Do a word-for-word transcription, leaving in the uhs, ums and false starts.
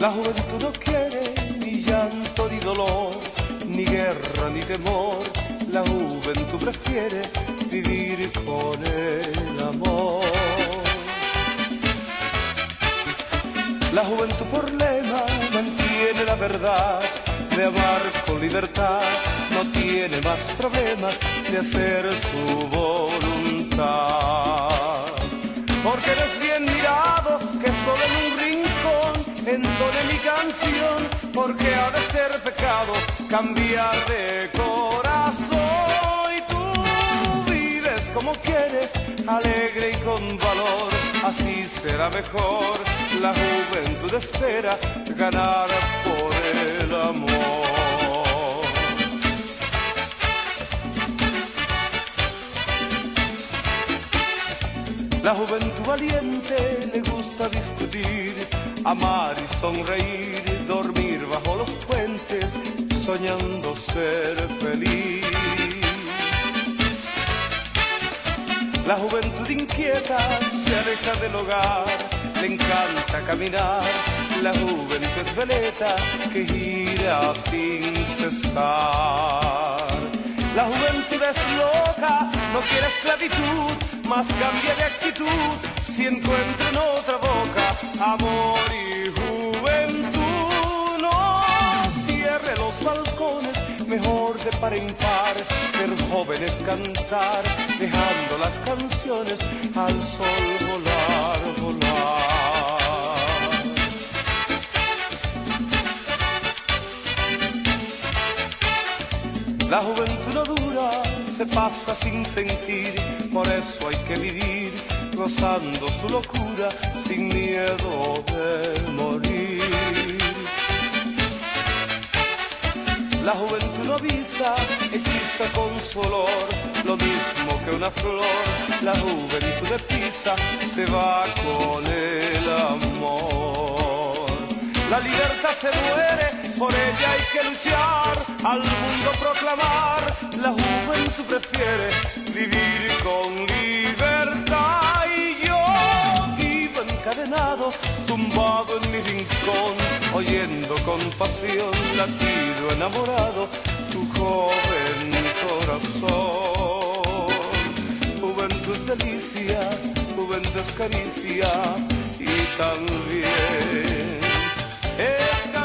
La juventud no quiere ni llanto ni dolor, ni guerra ni temor. La juventud prefiere vivir con el amor. La juventud por lema mantiene la verdad de amar con libertad. No tiene más problemas de hacer su voluntad. Porque eres bien mirado que solo en un rincón entone mi canción. Porque ha de ser pecado cambiar de corazón. Y tú vives como quieres, alegre y con valor. Así será mejor. La juventud espera ganar por el amor. La juventud valiente le gusta discutir, amar y sonreír, dormir bajo los puentes, soñando ser feliz. La juventud inquieta se aleja del hogar, le encanta caminar. La juventud es veleta que gira sin cesar. La juventud es loca, no quiere esclavitud, más cambia de actitud si encuentra en otra boca amor y juventud. No cierre los balcones, mejor de par en par, ser joven es cantar, dejando las canciones al sol volar, volar. La juventud no dura, se pasa sin sentir, por eso hay que vivir, gozando su locura, sin miedo de morir. La juventud no avisa, hechiza con su olor, lo mismo que una flor. La juventud deprisa se va con el amor. La libertad se muere, por ella hay que luchar, al mundo proclamar. La juventud prefiere vivir con libertad. Y yo vivo encadenado, tumbado en mi rincón, oyendo con pasión, latido enamorado, tu joven corazón. Juventud es delicia, juventud es caricia y también es